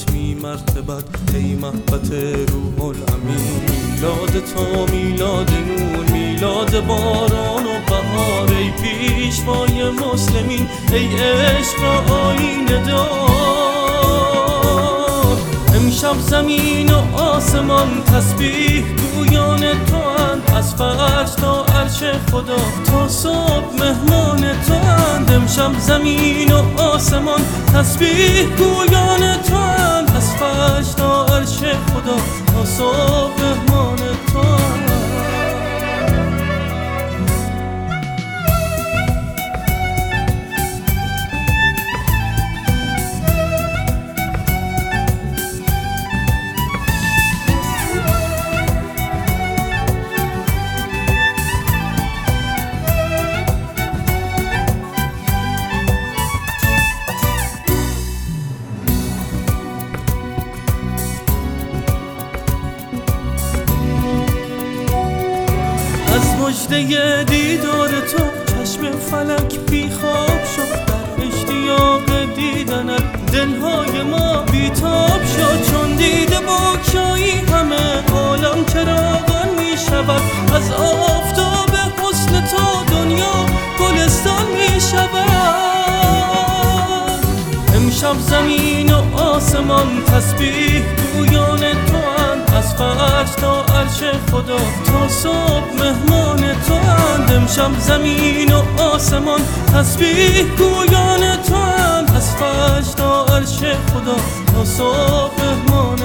ختمی مرتبت ای محبت روح الامین. میلاد تو میلاد نور، میلاد باران و بهار، ای پیشوای مسلمین، ای عشق آیینه دار. امشب زمین و آسمان تسبیح گویان تو اند، از فرش تا عرش خدا تا صبح مهمان تو اند. امشب زمین و آسمان تسبیح گویان تو اند، از فرش تا عرش خدا تا صبح مهمان تو اند. از مژده دیدار تو چشم فلک بیخواب شد، در اشتیاق دیدنت دلهای ما بیتاب شد. چون دیده بگشایی همه عالم چراغان می شود، از آفتاب حسن تو دنیا گلستان می شود. امشب زمین و آسمان تسبیح گویان تو اند، از فرش تا عرش خدا تا صبح مهمان تو اند. امشب زمین و آسمان تسبیح گویان تو اند، از فرش تا عرش خدا تا صبح مهمان